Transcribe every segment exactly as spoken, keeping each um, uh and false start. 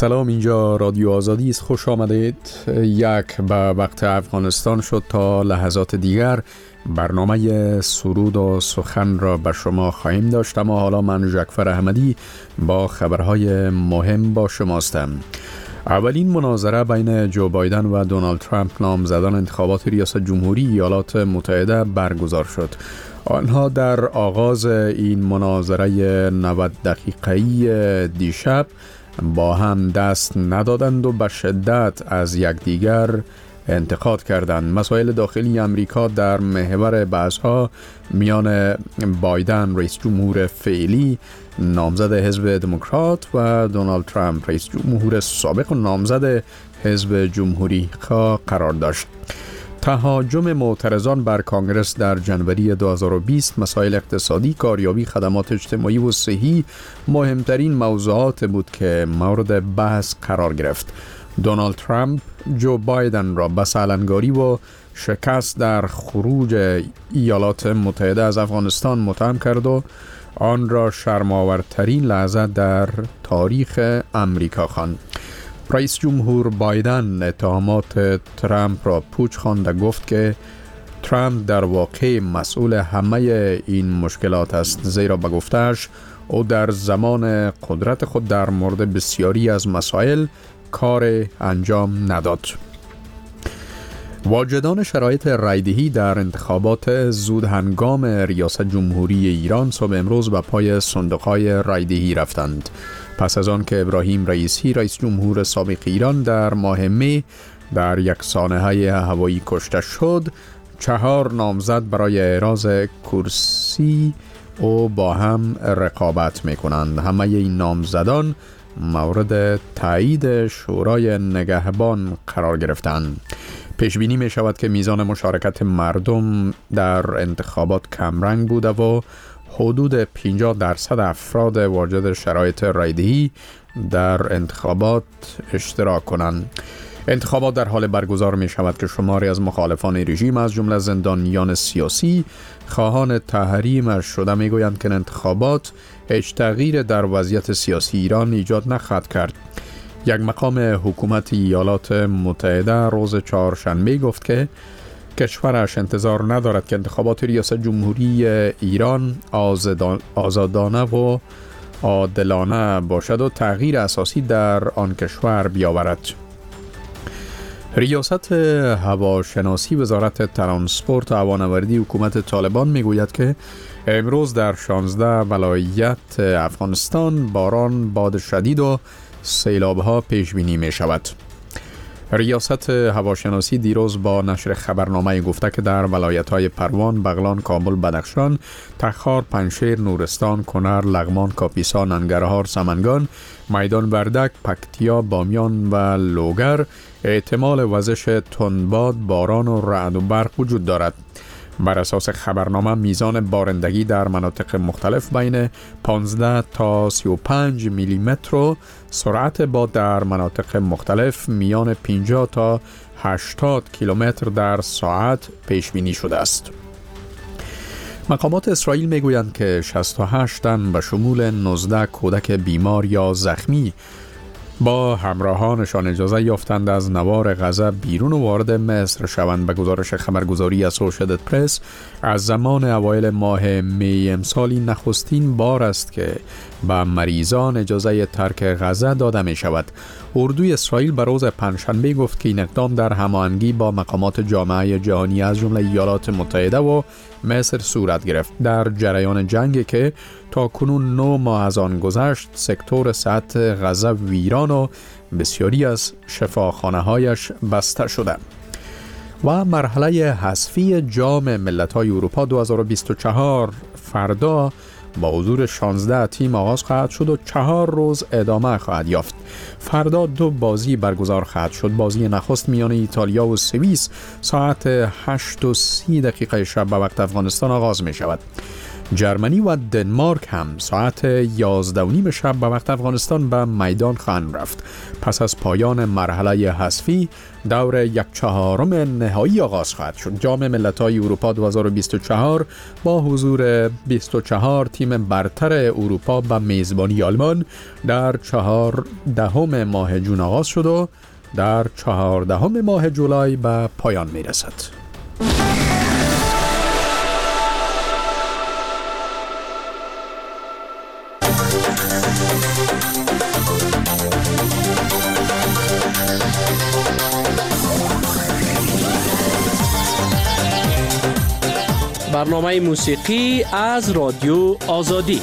سلام، اینجا رادیو آزادی است. خوش آمدید. یک به وقت افغانستان شد تا لحظات دیگر برنامه سرود و سخن را به شما خواهیم داشت، اما حالا من جعفر احمدی با خبرهای مهم با شماستم. اولین مناظره بین جو بایدن و دونالد ترامپ نامزدان انتخابات ریاست جمهوری ایالات متحده برگزار شد. آنها در آغاز این مناظره نود دقیقه‌ای دیشب با هم دست ندادند و به شدت از یکدیگر انتقاد کردند. مسائل داخلی امریکا در محور بحث‌ها میان بایدن رئیس جمهور فعلی نامزد حزب دموکرات و دونالد ترامپ رئیس جمهور سابق و نامزد حزب جمهوری قرار داشت. تهاجم معترضان بر کانگرس در جنوری دو هزار و بیست، مسائل اقتصادی، کاریابی، خدمات اجتماعی و صحی مهمترین موضوعات بود که مورد بحث قرار گرفت. دونالد ترامپ جو بایدن را به سالنگاری و شکست در خروج ایالات متحده از افغانستان متهم کرد و آن را شرم‌آورترین لحظه در تاریخ امریکا خواند. رئیس جمهور بایدن اتهامات ترامپ را پوچ خواند و گفت که ترامپ در واقع مسئول همه این مشکلات است، زیرا به گفته‌اش او در زمان قدرت خود در مورد بسیاری از مسائل کار انجام نداد. واجدان شرایط رایدهی در انتخابات زود هنگام ریاست جمهوری ایران صبح امروز به پای صندوق‌های رایدهی رفتند. پس از آن که ابراهیم رئیسی رئیس جمهور سابق ایران در ماه می در یک سانحه هوایی کشته شد، چهار نامزد برای اعراض کرسی او با هم رقابت می‌کنند. همه این نامزدان مورد تایید شورای نگهبان قرار گرفتند. پیش بینی می شود که میزان مشارکت مردم در انتخابات کمرنگ بوده و حدود پنجاه درصد افراد واجد شرایط رایدهی در انتخابات اشتراک کنند. انتخابات در حال برگزار می شود که شماری از مخالفان رژیم از جمله زندانیان سیاسی خواهان تحریمش شده می گویند که انتخابات هیچ تغییر در وضعیت سیاسی ایران ایجاد نخواهد کرد. یک مقام حکومت ایالات متحده روز چهارشنبه گفت که کشورش انتظار ندارد که انتخابات ریاست جمهوری ایران آزادانه و عادلانه باشد و تغییر اساسی در آن کشور بیاورد. ریاست هواشناسی وزارت ترانسپورت و هوانوردی حکومت طالبان میگوید که امروز در شانزده ولایت افغانستان باران، باد شدید و سیلاب‌ها پیش بینی می شود. ریاست هواشناسی دیروز با نشر خبرنامه گفته که در ولایت‌های پروان، بغلان، کابل، بدخشان، تخار، پنجشیر، نورستان، کنر، لغمان، کاپیسا، ننگرهار، سمنگان، میدان وردک، پکتیا، بامیان و لوگر احتمال وزش تندباد، باران و رعد و برق وجود دارد. بر اساس خبرنامه میزان بارندگی در مناطق مختلف بین پانزده تا سی و پنج میلی متر و سرعت باد در مناطق مختلف میان پنجاه تا هشتاد کیلومتر در ساعت پیش بینی شده است. مقامات اسرائیل میگویند که شصت و هشت تن به شمول نوزده کودک بیمار یا زخمی با همراهانشان اجازه یافتند از نوار غزه بیرون و وارد مصر شوند. به گزارش خبرگزاری اسوشییتد پرس، از زمان اوایل ماه می امسال نخستین بار است که به مریضان اجازه ترک غزه داده می شود. اردوی اسرائیل به روز پنجشنبه گفت که این اقدام در هماهنگی با مقامات جامعه جهانی از جمله ایالات متحده و مصر صورت گرفت. در جریان جنگی که تا کنون نه ماه از آن گذشت، سکتور صحت غزه ویران و بسیاری از شفاخانه‌هایش بسته شده. و مرحله حذفی جام ملت‌های اروپا دو هزار و بیست و چهار فردا با حضور شانزده تیم آغاز خواهد شد و چهار روز ادامه خواهد یافت. فردا دو بازی برگزار خواهد شد. بازی نخست میان ایتالیا و سوئیس ساعت هشت و سی دقیقه شب به وقت افغانستان آغاز می شود. جرمنی و دنمارک هم ساعت یازده و نیم شب به وقت افغانستان به میدان خواهند رفت. پس از پایان مرحله حذفی دور یک چهارم نهایی آغاز خواهد شد. جام ملت‌های اروپا دو هزار و بیست و چهار با حضور بیست و چهار تیم برتر اروپا به میزبانی آلمان در چهاردهم ماه جون آغاز شد و در چهاردهم ماه جولای به پایان میرسد. برنامه موسیقی از رادیو آزادی.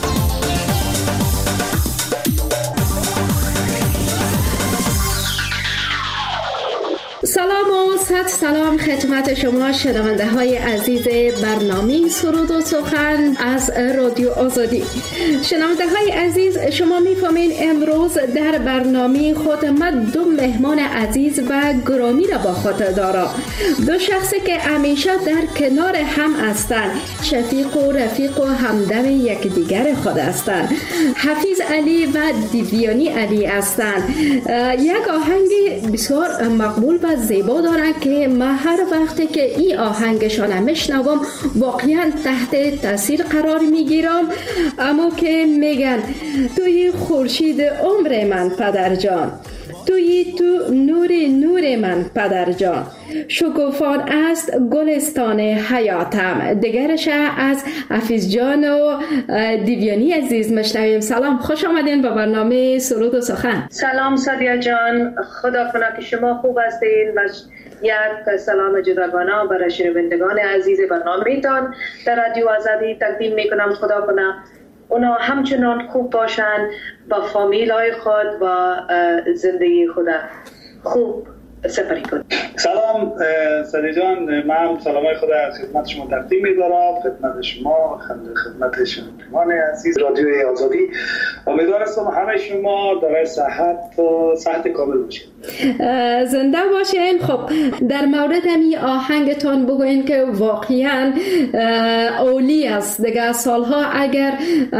سلام و صد سلام خدمت شما شنونده های عزیز برنامه سرود و سخن از رادیو آزادی. شنونده های عزیز، شما میفهمین امروز در برنامه خود ما دو مهمان عزیز و گرامی را با خود دارم. دو شخصی که همیشه در کنار هم هستند، شفیق و رفیق و همدم یکدیگر خود هستند. حفیظ علی و دیویانی علی هستند. یک آهنگ بسیار مقبول و زیبا دارن که من هر وقتی که این آهنگشان میشنوم واقعا تحت تاثیر قرار میگیرم. اما که میگن توی خورشید عمر من پدر جان، توی تو نور نور من پدر جان، شکوفان است گلستان حیاتم. دیگرش از حفیظ جان و دیویانی عزیز مشنویم. سلام، خوش آمدین به برنامه سرود و سخن. سلام سادیا جان، خدا کنه که شما خوب هستین و یک سلام جداگانه برای شنوندگان عزیز برنامه‌تان در رادیو آزادی تقدیم میکنم. خدا کنه اونا همچنان خوب باشن، با فامیل های خود و زندگی خود خوب سپری کنید. سلام سادی جان، من سلامای خود از خدمت شما تقدیم می‌دارم، خدمت شما، خدمت شنوندگان عزیز رادیوی آزادی. امیدوارم همه شما در صحت و صحت کامل باشید. زنده باشین. خب در مورد می آهنگتان بگوین که واقعا اولی است، دیگه سالها اگر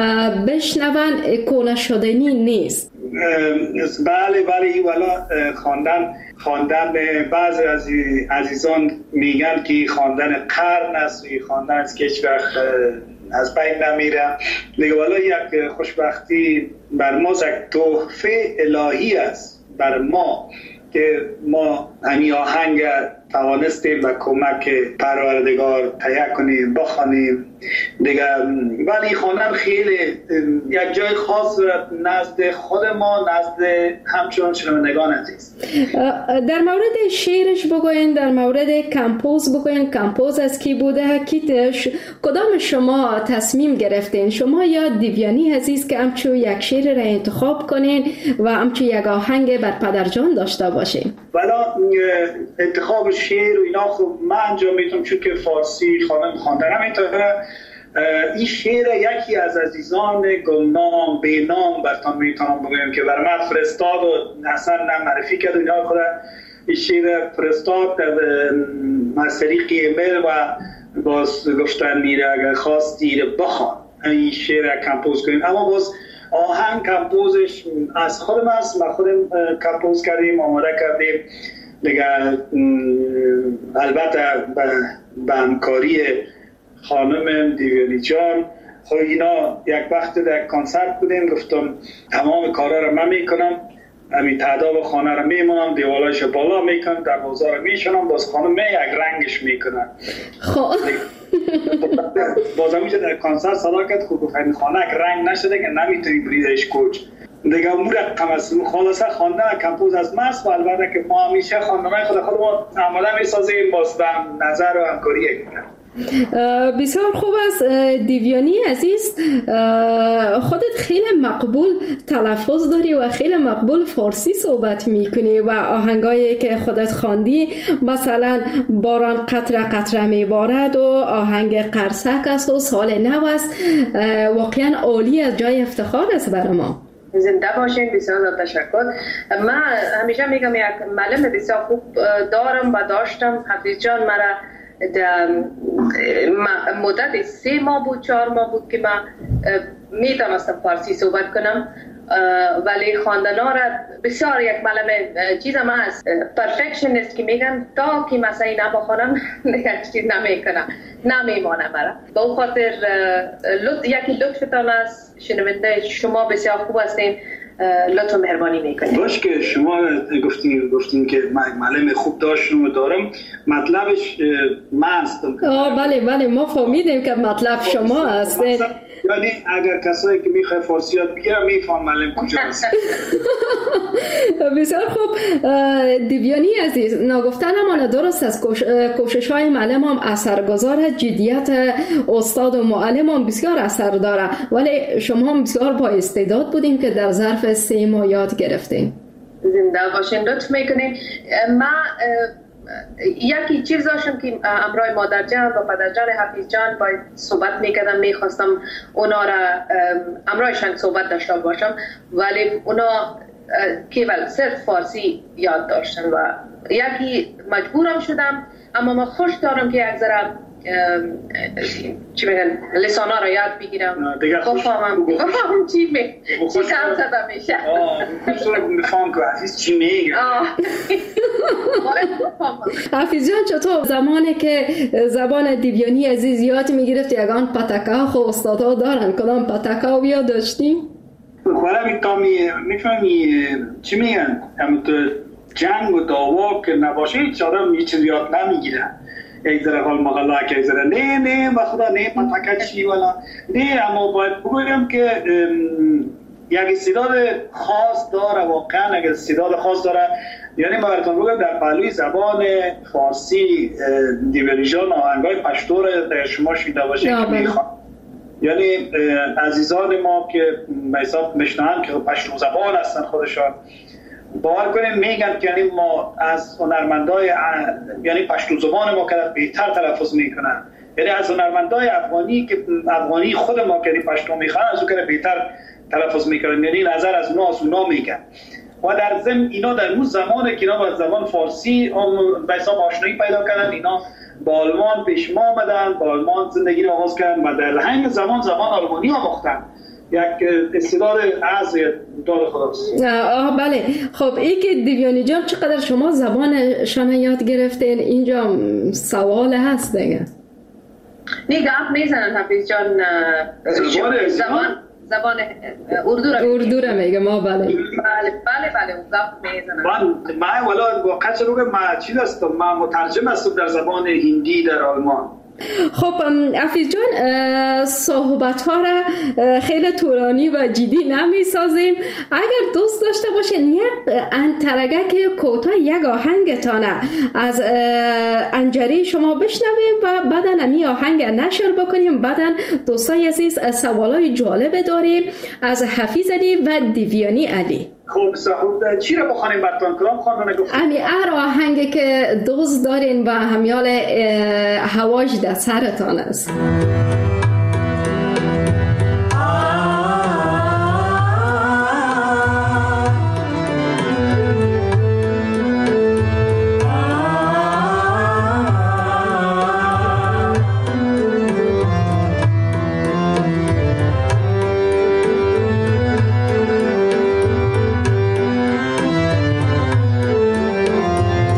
بشنون کونه شدنی نیست. بله بله این والا خواندن خواندن بعضی از عزیزان میگن که خواندن قرن است، خواندن است که هیچ وقت از بین نمیره. دیگه والا یک خوشبختی بر ما، یک تحفه الهی است بر ما که ما همین آهنگ توانستیم به کمک پروردگار تهیه کنیم بخوانیم دیگه. ولی خواندن خیلی یک جای خاص نزد خود ما، نزد همچنان شنوندگان عزیز. در مورد شعرش بگوین، در مورد کمپوز بگوین. کمپوز از کی بوده؟ کی کدام شما تصمیم گرفتین، شما یا دیویانی عزیز که همچون یک شعر را انتخاب کنین و همچون یک آهنگ بر پدرجان داشته باشین؟ والا انتخاب شعر و اینا خب من انجام میدم، چون که فارسی خواندن خواندنم اینطوره. این شعر یکی از عزیزان گمنام بینام برتان میتونم بگویم که بر من فرستاد و اصلا نه معرفی کرد و اینا. خدا این شعر فرستاد از طریق ایمیل و باز گفتن میره اگر خواستی بخوان این شعر کمپوز کنیم. اما باز آهنگ کمپوزش از خودم است، ما خودم کمپوز کردیم، آماده کردیم دیگه. البته به همکاری خانم دیویانی جان. خب اینا یک وقت در کنسرت بودیم، گفتم تمام کارا رو من میکنم، همین تعداد خانه رو میمونم، دیوالایش بالا میکنم، دروازه رو میشونم، باز خانم می یک رنگش میکنم. خب بازم میشه در کنسرت صدا کرد خب گفتن خانه یک رنگ نشده که نمیتونی بریدش کوچ دیگه. امور قمصون خلاصه خواندن کمپوز از ماست و البته که ما همیشه خواندنای خود خودمون عملا میسازیم، باز به نظر و همکاری کنیم. بسیار خوب است. دیویانی عزیز، خودت خیلی مقبول تلفظ داری و خیلی مقبول فارسی صحبت میکنی و آهنگایی که خودت خواندی مثلا باران قطره قطره میبارد و آهنگ قرصک است و سال نو است، واقعا عالی از جای افتخار است برای ما. زنده باشین. بسیار تشکر. من همیشه میگم یک معلم بسیار خوب دارم و داشتم. حفیظ جان مرا مدت سه ماه بود چهار ماه بود که من میتونستم فارسی صحبت کنم، ولی خواندنا را بسیار یک ملمه چیز هم هست پرفکشنیست که میگن تا که مثلا این بخونم یک چیز نمیکنم نمیمانم برا با اون خاطر لط... یکی لطفتان است شنونده شما بسیار خوب هستین، لطف و مهربانی میکنید. باش که شما گفتین گفتین که من معلم خوب داشتم و دارم، مطلبش من هستم. آه بله بله ما فهمیدیم که مطلب شما هستین. یعنی اگر کسایی که میخواه فارسی یاد بگیرم میفهم معلم کجا هست. بسیار خوب دیویانی عزیز، نگفتن اما درست است کوشش های معلم هم اثرگذار، جدیت استاد و معلم هم بسیار اثر داره، ولی شما هم بسیار با استعداد بودیم که در ظرف سه ماه یاد گرفتیم. زنده باشین، لطف میکنین. ما یکی چیز داشتم که امرای مادر جان و پدر جان حفیظ جان باید صحبت میکردم، میخواستم اونا را امرایشان صحبت داشته باشم، ولی اونا کیول صرف فارسی یاد داشتن و یکی مجبورم شدم، اما ما خوش دارم که یک ذره چی میگن لسانا را یاد بگیرم، بفهمم بفهمم چی می چی کم زده میشه. آه میفهم که حفیظ چی میگه. حفیظ جان چطور زمانی که زبان دیویانی عزیز یاد میگرفت یگان پتکا خو استادا دارن، کدام پتکا بیا داشتیم؟ خواهر میتامی میفهمی چی میگن هم تو جنگ و دعوا که نباشه هیچ آدم هیچ چیز یاد نمیگیره. یک ذره حال مغلا که یک ذره نه نه بخدا نه پتکا چی والا نه، اما باید بگویم که یک استعداد خاص داره، واقعا اگر استعداد خاص داره. یعنی ما براتون بگم در پهلوی زبان فارسی دیویانی جان آهنگای پشتو را در شما شنیده باشید که میخوان، یعنی عزیزان ما که به حساب میشنن که پشتو زبان هستن خودشان، باور کنیم میگن که یعنی ما از هنرمندای یعنی پشتو زبان ما که بهتر تلفظ میکنن، یعنی از هنرمندای افغانی که افغانی خود ما که پشتو میخوان از اون که بهتر تلفظ میکنن، یعنی نظر از اونا از اونا میگن. و در ضمن اینا در اون زمانه که اینا با زبان فارسی به حساب آشنایی پیدا کردن، اینا با آلمان پیش ما آمدن، با آلمان زندگی رو آغاز کردن و در همین زمان زبان آلمانی آموختن. یک استعداد از دار خداست. آه بله. خب این که دیویانی جان چقدر شما زبانشان یاد گرفتین؟ اینجا سوال هست دیگه. نه گپ میزنن حفیظ جان زبان زبان اردو را اردو را میگه ما بله بله بله بله گپ میزنن. من من والا واقعا چه بگم من چی هستم، من مترجم هستم در زبان هندی در آلمان. خب حفیظ جان صحبت ها را خیلی طولانی و جدی نمی سازیم، اگر دوست داشته باشین یک انترگک کوتاه یک آهنگتانه از انجری شما بشنویم و بعدا امی آهنگ نشر بکنیم، بعدا دوستای عزیز سوالای جالب داریم از حفیظ علی و دیویانی علی. خوب صاحب چی را بخوانیم براتون کدام خواندن گفت؟ امی هر آهنگی که دوست دارین و همیال هواش در سرتان است.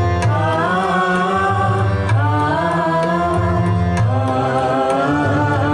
Ah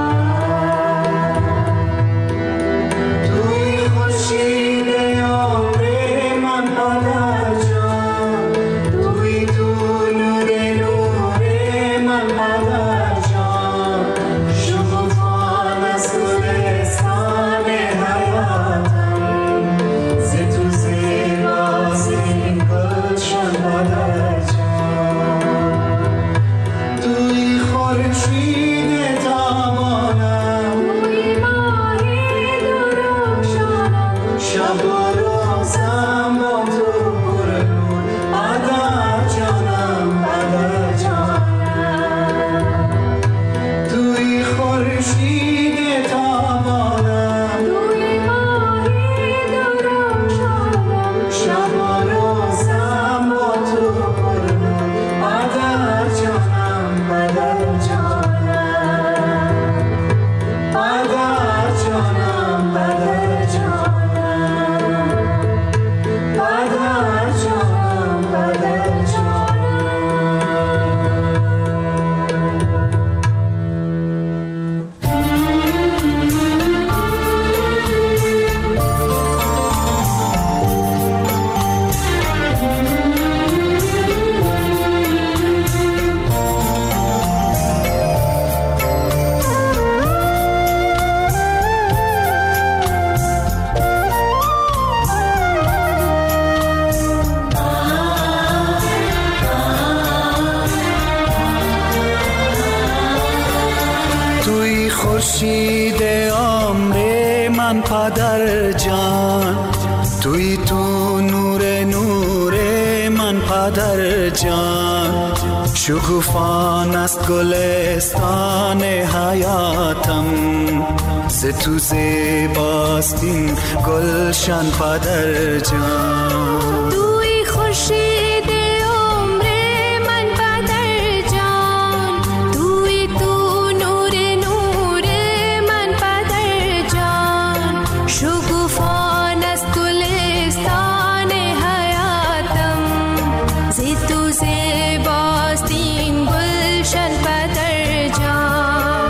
خورشید عمر من پدر جان، توی تو نور نور من پدر جان. شکوفان است گلستان حیاتم، ز تو زیباست این گلشن پدر جان. توی خورشید عمر من پدر جان، توی تو نور نور من پدر جان. شکوفان است گلستان حیاتم، ز تو زیباست این گلشن پدر جان.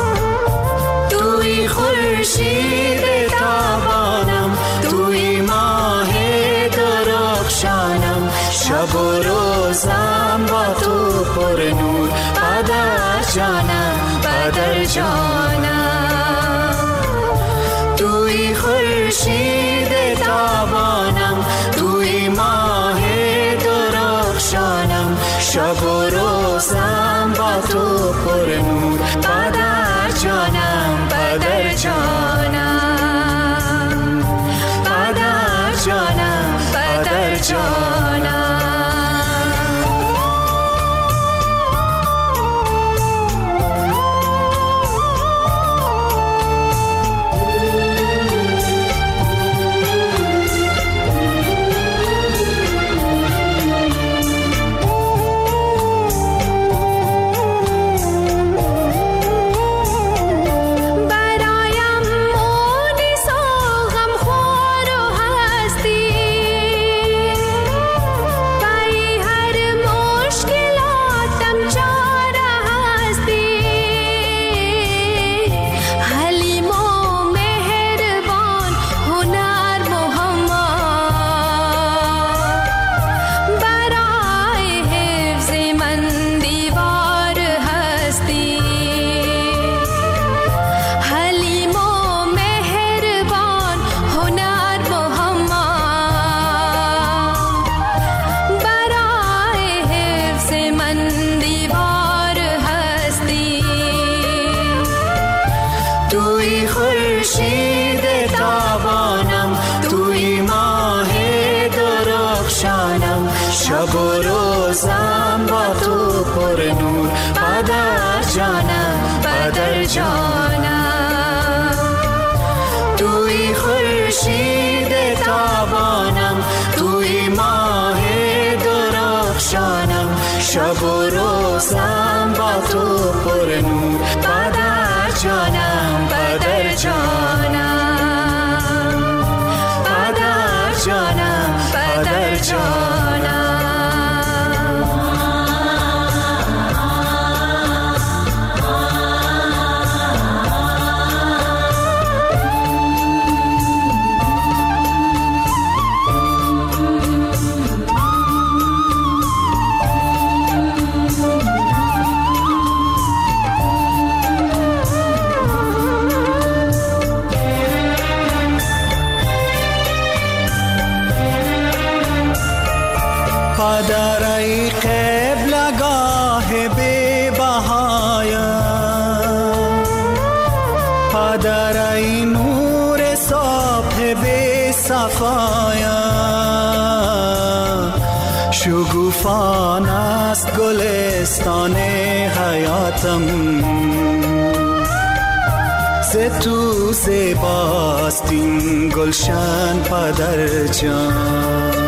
توی خورشید تابانم، توی ماه درخشانم، شب و روزم با تو پر نور پدر جانم پدر جانم. توی خورشید تابانم، توی ماه درخشانم، شب و روزم با تو پر نور پدر جانم پدر جانم پدر جانم پدر جانم. توی خورشید تابانم، توی ماه درخشانم، شب و روزم با تو پر نور پدر جانم پدر جانم. توی خورشید تابانم، توی ماه درخشانم، شب و روزم با تو پر نور پدر جانم پدر جانم پدر جانم پدر جانم. پدر ای قبلگاه بی بهایم، پدر ای نور صبح بی صفایم، شگوفان است گلستان حیاتم، ز تو زیباست این گلشن پدر جان.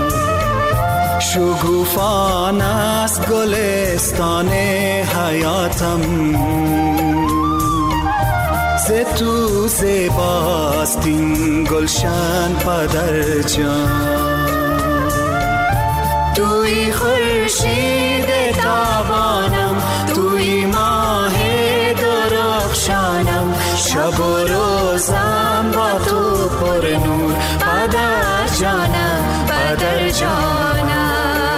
شگوفان است گلستان حیاتم، ز تو زیباست این گلشن پدر جان. توی خورشید تابانم، توی ماه درخشانم، شب و روزم با تو پر نور پدر جانم پدر جانم.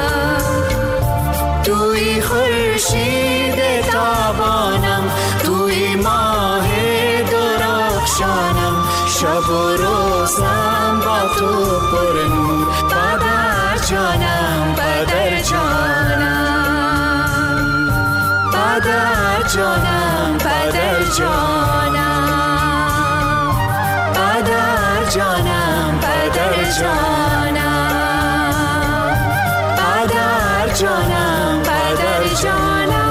توی خورشید تابانم، توی ماه درخشانم، شب و روزم با تو پر نور پدر جانم پدر جانم پدر جانم پدر جانم. جانم پدر جانم پدر جانم.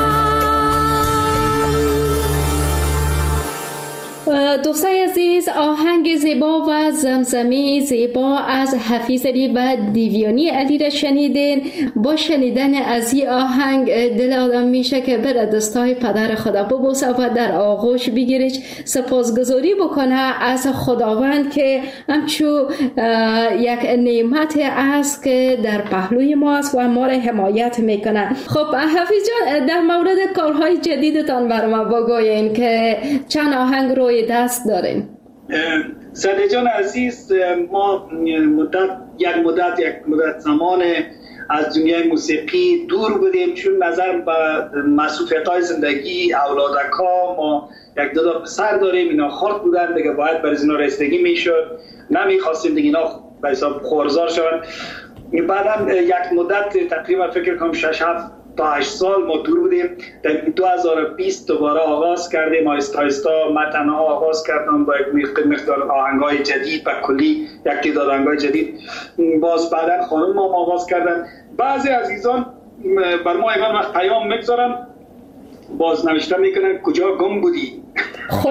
دوستای عزیز، آهنگ زیبا و زمزمی زیبا از حفیظ علی و دیویانی علی را شنیدین. با شنیدن از این آهنگ دل آدم میشه که بره دستای پدر خدا ببوسه و در آغوش بگیرش، سپاسگزاری بکنه از خداوند که همچو یک نعمت است که در پهلوی ماست و ما را حمایت میکنه. خب حفیظ جان، در مورد کارهای جدیدتان بر ما بگوین که چند آهنگ روی دست دارین؟ سده جان عزیز، ما مدت یک مدت یک مدت زمان از دنیای موسیقی دور بودیم، چون نظر به مسئولیت‌های زندگی اولادکا. ما یک دو تا پسر داریم، اینا خرد بودن دیگه، باید برای اینا رسیدگی میشد، نمیخواستیم دیگه اینا به حساب خورزار شدن. بعدم یک مدت تقریبا فکر کنم شش هفت تا هشت سال ما دور بودیم. در دو هزار و بیست دوباره آغاز کردیم، آهسته آهسته من تنها آغاز کردم با یک مقدار آهنگای جدید و کلی یک تعداد آهنگای جدید. باز بعدا خانم ما آغاز کردن. بعضی عزیزان بر ما اینا وقت پیام میگذارن، باز نوشته میکنن کجا گم بودی. خب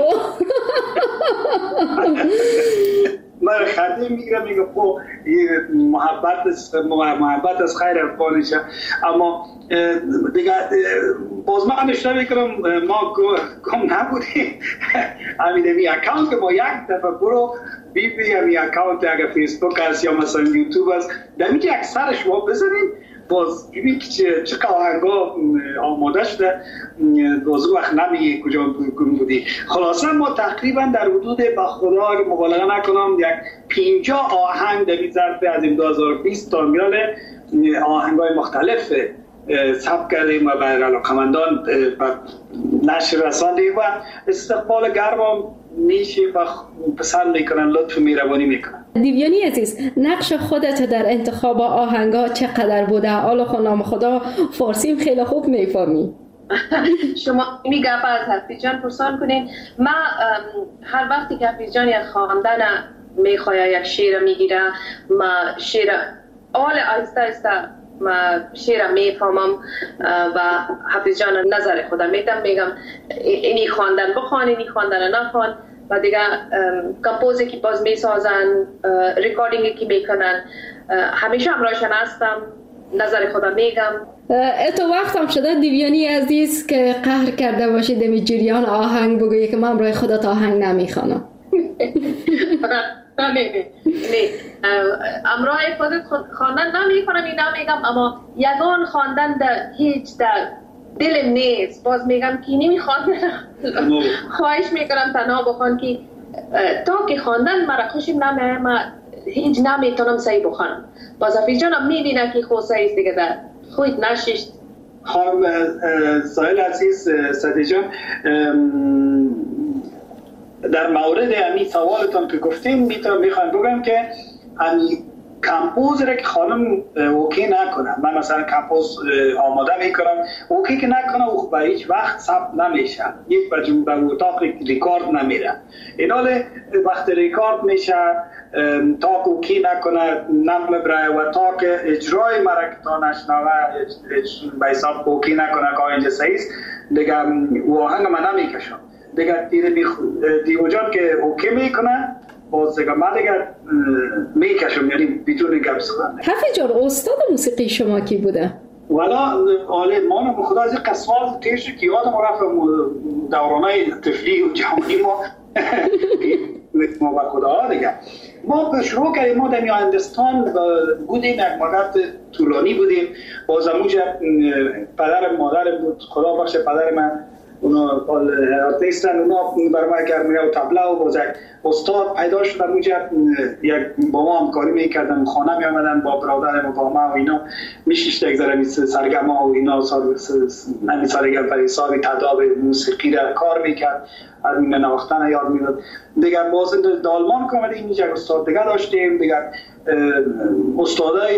من خنده میگیرم، میگم خب محبت است، محبت از خیر افغانشه. اما دیگه باز من نشته میکنم ما گم نبودیم. همین می اکاونت ما یک دفعه برو بی بی همین اکاونت اگر فیسبوک هست یا مثلا یوتیوب هست، دمی که اکثرش ما بزنیم، باز ببین که چه آهنگا آماده شده، باز وقت نمیگه کجا گم بودی. خلاصا ما تقریبا در حدود به خدا اگه مبالغه نکنم یک پنجاه آهنگ در ظرف از این دو هزار و بیست تا میاله آهنگای مختلف ثبت کردیم و برای علاقمندان نشر رساندیم و استقبال گرم میشه و پسند میکنن، لطف مهربانی میکنن. دیویانی عزیز، نقش خودت در انتخاب آهنگا چقدر بوده؟ حالا خنام خدا فارسیم خیلی خوب میفهمی. شما می گپ از حفیظ جان پرسان کنین. من هر وقتی که حفیظ جان یک خواندن میخواه یک شعر میگیره، ما شعر آل آیسته آیسته ما شعر میفهمم و حفیظ جان نظر خودم میدم، میگم اینی خواندن بخوان، اینی خواندن نخوان و دیگه کمپوزی که باز میسازن، ریکاردینگی که میکنن، همیشه همراهشان هستم، نظر خودم میگم. اتو وقت هم شده دیویانی عزیز که قهر کرده باشید دمی جریان آهنگ بگویی که من همراه خودت آهنگ نمیخوانم؟ نه نه نه همراه خودت خواندن نمیخوانم، این نمیگم، اما یگان خواندن در هیچ در دلم نیست. باز میگم که نمیخوانم، خواهش میکنم تنها بخوان که تا که خواندن مرا خوشم نمیه، من هیچ نمیتونم صحیح بخوانم. باز حفیظ جانم میبینه که خود صحیح است دیگه، در خود نشیشت. خانم سایل عزیز، سده جان، در مورد همین سوالتان که گفتیم میخوام بگم که همین کمپوز را که خانم اوکی نکنه، من مثلا کمپوز آماده میکنم اوکی که نکنه او به هیچ وقت ثبت نمیشه، یک به اتاق ریکارد نمیره. اینال وقت ریکارد میشه تا اوکی نکنه نمیبره و تا که اجرای مرکتا نشنوه به حساب اوکی نکنه که اینجا صحیح است دیگه آهنگ من نمیکشم دیگه. دیو جان که اوکی میکنه باز دیگه من دیگه میکشم، یعنی بدون گپ سخن. حفیظ جان، استاد موسیقی شما کی بوده؟ والا آله ما بخدا از این قسمال تیش که یادم رفت دورانه طفلی و جوانی ما ما با خدا دیگه ما شروع کردیم. ما در هندوستان بودیم، یک مدت طولانی بودیم. باز اونجا پدر مادر بود، خدا بخش پدر من اونا آرتیستن، اونا برای ما گرمیه و تبله و باز یک استاد پیدا شدن اونجا، یک با ما همکاری میکردن، خانه میامدن با برادرم و با ما و اینا میشیشت یک ذره سرگما و اینا نمی سرگم پر حساب تداب موسیقی را کار میکرد، از این نواختن یاد میداد دیگر. باز دالمان کامدیم اینجا استاد دیگر داشتیم دیگر، استادای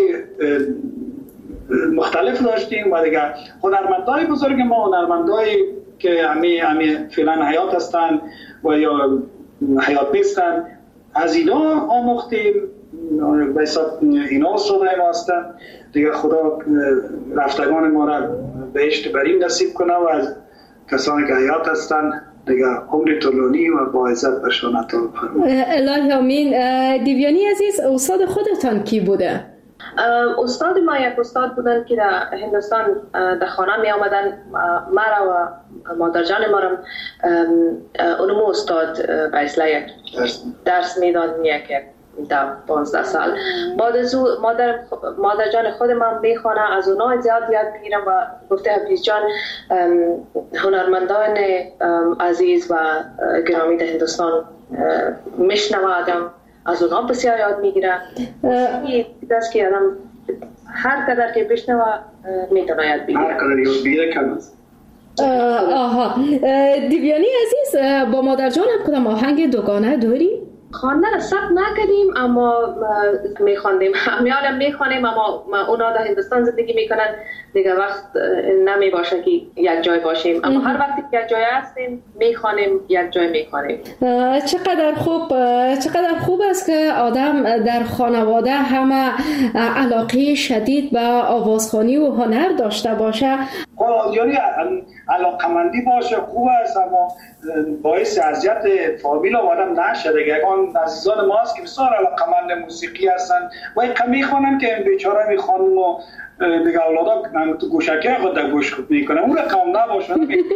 مختلف داشتیم و دیگر هنرمندای بزرگ ما، هنرمندای که همه همه فعلا حیات هستن و یا حیات نیستن، از اینا آموختیم به حساب اینا استادای ما هستن دیگه. خدا رفتگان ما را بهشت برین نصیب کنه و از کسانی که حیات هستن دیگه عمر طولانی و با عزت برشان عطا فرماید. الهی آمین. دیویانی عزیز، استاد خودتان کی بوده؟ استاد ما یک استاد بودن که در هندوستان در خانه می آمدن، مرا و مادر جان ما را اونمو استاد به اصلاح یک درس می دادن یک در پانزده سال. بعد از او مادر, مادر جان خود من میخوانه، از اونا زیاد یاد میگیرم و گفته حفیظ جان هنرمندان عزیز و گرامی در هندوستان میشنوه آدم از اونا بسیار یاد میگیره. این دست که آدم هر قدر که بشنوه میتونه یاد بگیره. هر قدر یاد بگیره کم است. آها. دیویانی عزیز، با مادر جان هم کدام آهنگ دوگانه داری؟ خواندن ثبت نکردیم اما میخواندیم، میارم میخوانیم، اما اونا در هندوستان زندگی میکنن دیگه وقت نمی باشه که یک جای باشیم، اما هر وقتی یک جای هستیم میخوانیم، یک جای میخوانیم. چقدر خوب، چقدر خوب است که آدم در خانواده همه علاقه شدید به آوازخوانی و هنر داشته باشه. یعنی علاقمندی باشه خوب است، اما باعث اذیت فامیل و آدم نشه دیگه. اون عزیزان ما هست که بسیار علاقمند موسیقی هستن و یک کمی میخوانن که این بیچاره میخوانن و دیگه اولادا تو گوشکی خود در گوش خود میکنن، اون رقم نباشه.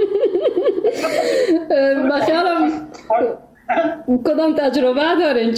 بخیالم کدام تجربه دارین؟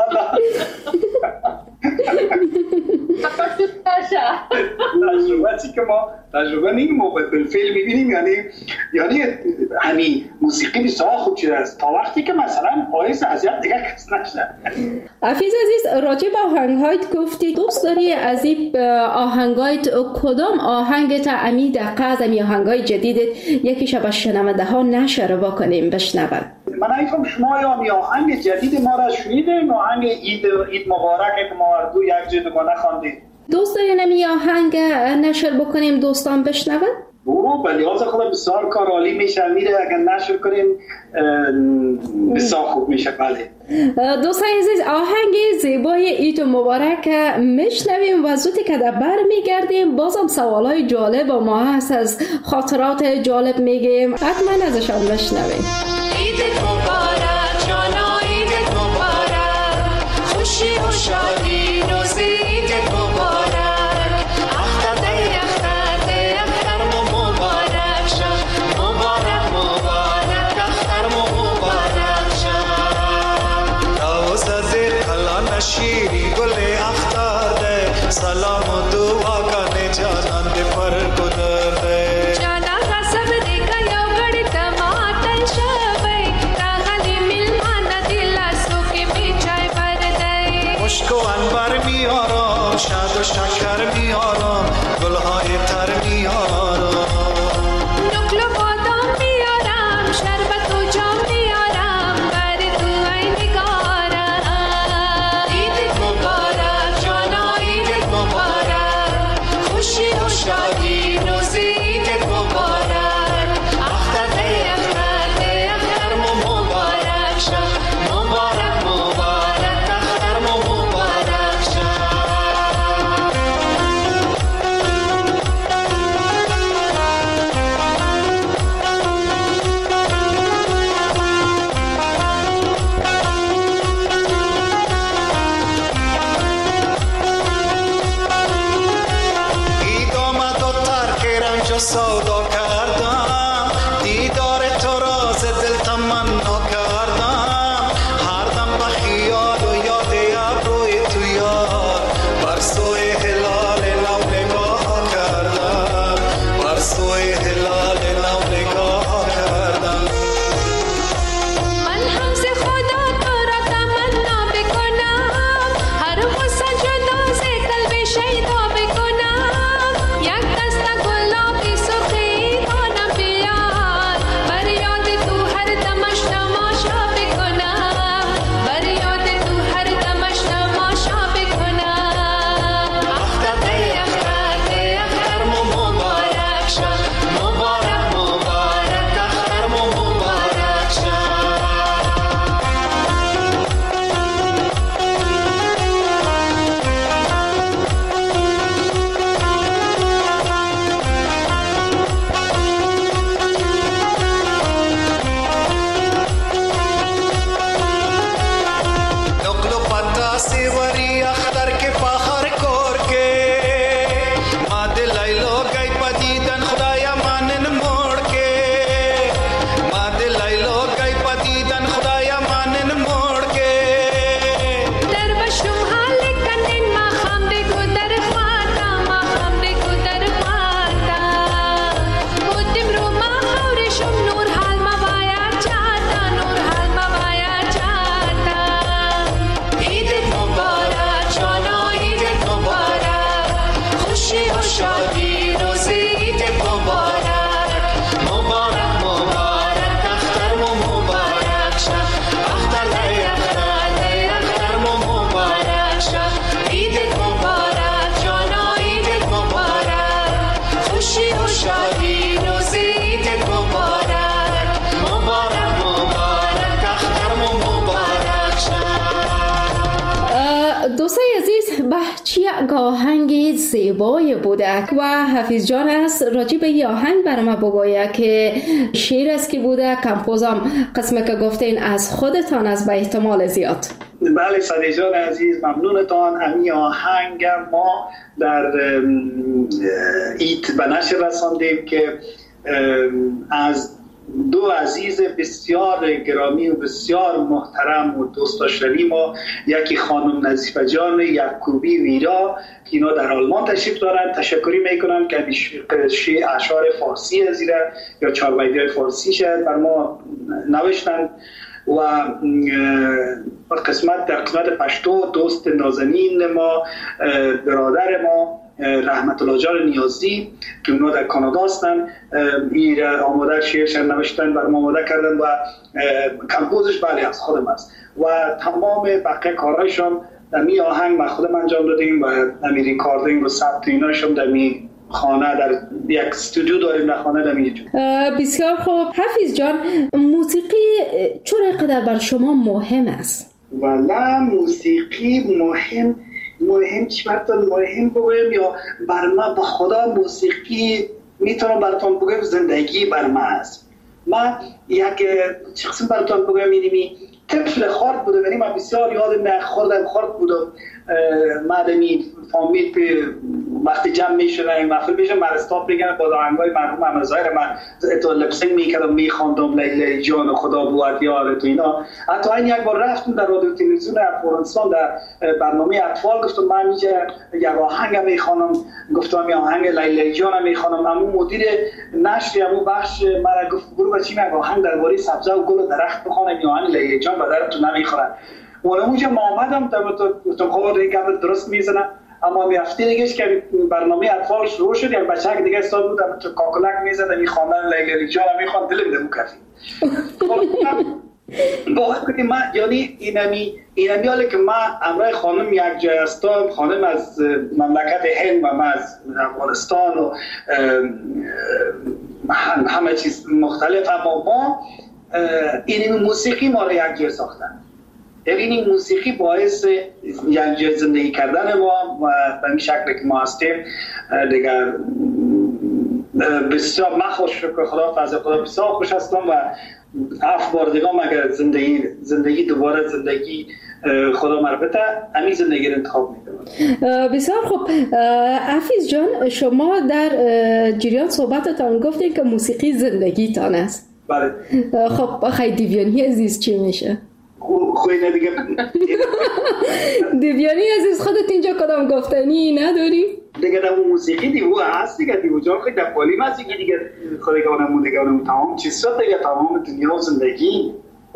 تجربه چی که ما تجربه نیم ما بالفعل میبینیم، یعنی یعنی همین موسیقی بسیار خوب چیز است تا وقتی که مثلا باعث اذیت دیگه کس نشه. حفیظ عزیز، راجع به آهنگ‌هایت گفتی، دوست داری از این آهنگ‌هایت کدام آهنگت امی دقیقه از امی آهنگ‌های جدیدت یکیش به شنونده ها نشر بکنیم بشنون؟ من ایفم شما یا می آهنگ جدید ما را شنیدین؟ آهنگ اید اید مبارکه که ما دو یک جدید ما نخواندیم. دوست داری نمی آهنگ نشر بکنیم دوستان بشنون؟ او به لحاظ خود بسیار کار عالی میشه، میره اگر نشر کنیم بسیار خوب میشه. بله دوستان عزیز، آهنگ زیبای عید مبارک میشنویم و زودی که در بر میگردیم بازم سوالای جالب و ما هست، از خاطرات جالب میگیم، حتما ازشان بشنویم. عید مبارک جانا، عید مبارک، خوشی و شادی روز عید مبارک، اختر اختر اختر مبارک شد، مبارک مبارک اختر مبارک شد. روزد کلان شیری گل اختر ده، سلام و دعا کنه جانان ده پر گذر ده. جانا قصب دیکھا یو گڑی تماتل شبی، راغلی ملمان دل سو کے بیچای بر دئی. مشک و انبر میارم، شاد و شکر میارم، گلهای تر میارم. نقل و بادام میارم، شربت و جام میارم، بر تو ای نگارم. عید مبارک جانا، عید مبارک، خوشی و شادی روز عید مبارک، اختر اختر اختر مبارک شد، مبارک مبارک اختر مبارک شد. عید آمد و ترک رنج و سودا کردم، دیدار تو را ز دل تمنا کردم. هر دم به خیال و یاد ابروی تو یاد، بر سوی هلال نو نگاه کردم، بر سوی هلال نو نگاه کردم. من هم ز خدا تو را تمنا بکنم، هر غصه جدا ز قلب شیدا بکنم. یک دست گلابی سرخی چی یک آهنگ زیبای بوده و حفیظ جان است راجع به این آهنگ برای ما بگوید که شعر است که بوده کمپوزم قسمه که گفتین از خودتان از به احتمال زیاد. بله صدیق جان عزیز ممنونتان. همین آهنگ ما در ایت به نشر رساندیم که از دو عزیز بسیار گرامی و بسیار محترم و دوست داشتنی ما، یکی خانم نظیفه جان یعقوبی ویرا که اینا در آلمان تشریف دارن، تشکری میکنن که اشعار فارسی زیره یا چاربیت‌های فارسی شد بر ما نوشتن و قسمت در قسمت پشتو دوست نازنین ما، برادر ما رحمت الله جان نیازی که اونا در کانادا هستن، این آماده شعرشن نوشتن بر ما آماده کردن و کمپوزش بله از خودم است و تمام بقیه کارهایشان در می آهنگ ما خودم انجام دادیم و در می ریکاردینگ و ثبت ایناشون در می خانه در یک استودیو داریم در خانه در می. بسیار خوب. حفیظ جان موسیقی چرا قدر بر شما مهم است؟ والا موسیقی مهم مهم چی براتون مهم بگویم یا بر ما به خدا موسیقی میتونم براتون بگویم زندگی بر ما است. من یک شخصی براتون بگویم اینمی طفل خورد بودم، یعنی من بسیار یادم نه خوردم خورد بودم مادمی فامیل به وقتی جمع میشدن محفل میشه مرستاب میگن با آهنگای مرحوم احمد ظاهر من تو لپسینگ میکردم میخواندم لیلی جان خدا بود یارت و اینا. حتی این یک بار رفتم در رادیو تلویزیون افغانستان در برنامه اطفال گفتم من اینجا یک آهنگ میخوانم، گفتم این آهنگ لیلی جان میخوانم. اما مدیر نشر اما بخش مرا گفت برو بچی من آهنگ درباره سبزه و گل و درخت بخوانم، این آهنگ لیلی جان بدرتون نمیخوره. اون اونجا ما آمدم تا خود دیگه درست میزنم اما می هفته دیگهش که برنامه اطفال شروع شد یک بچه دیگه استاد بودم تو کاکلک میزد می خواندن لیلی جان میخوان دلم دمو کردی باور کنید من یعنی اینمی اینمی حالا که من امرای خانم یک جای هستم، خانم از مملکت هند و من از افغانستان و همه چیز مختلف، اما ما این موسیقی ما رو یک جای ساختن. یعنی این موسیقی باعث یک جای زندگی کردن ما و به این شکل که ما هستیم دیگر بسیار من خوش شکر خدا فضل خدا بسیار خوش هستم و هفت بار دیگه اگر زندگی زندگی دوباره زندگی خدا مربوطه همین زندگی رو انتخاب میکنم. بسیار خوب. حفیظ جان شما در جریان صحبتتان گفتید که موسیقی زندگیتان است. بله. خب خیلی دیویانی عزیز چی میشه؟ خوی دیگه دیویانی عزیز خودت اینجا کدام گفتنی نداری؟ دیگه در موسیقی دیو هست دیگه دیو جان خیلی در پالی موسیقی دیگه خودی که اونمون دیگه اونمون تمام چیز شد دیگه تمام دنیا و زندگی